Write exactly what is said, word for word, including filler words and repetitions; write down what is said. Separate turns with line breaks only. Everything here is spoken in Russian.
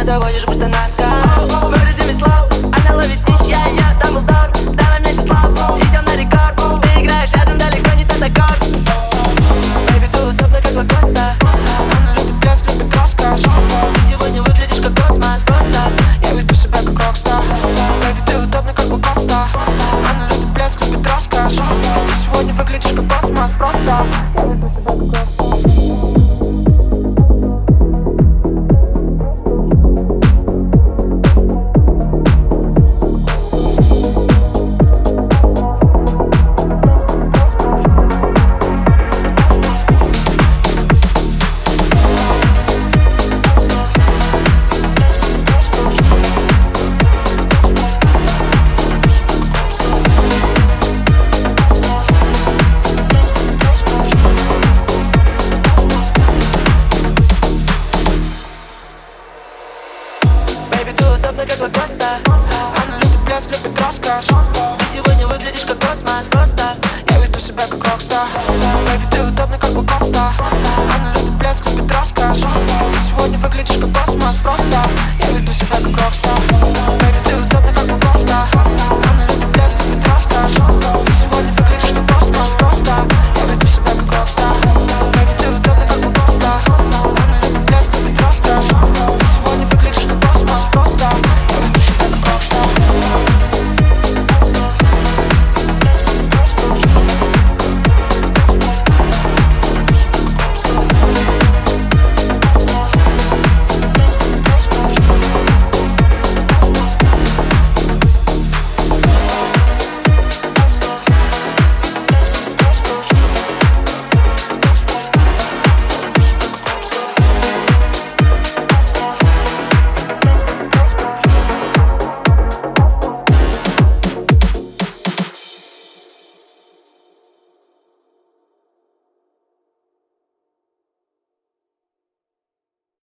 заводишь быстро на скал. В режиме слов, она ловит снич, я ее Дамблдор. Давай мне сейчас лав, идем на рекорд. Ты играешь рядом, далеко не тот аккорд. Baby, ты удобна, как лакоста. Она любит блеск, любит роскошь. Ты сегодня выглядишь как космос, просто я веду себя как рокстар. Baby, ты удобна, как лакоста. Она любит блеск, любит роскошь. Ты сегодня выглядишь как космос, просто я веду себя как рокстар. Как лакоста. Она любит блеск, любит роскошь. Ты сегодня выглядишь как космос, просто я веду себя как рокстар. Baby, ты удобна, как лакоста. Она любит блеск, любит роскошь. Ты сегодня выглядишь как космос, просто я веду себя как рокстар. Baby, ты удобна, как лакоста. Она любит блеск, любит роскошь. Ты сегодня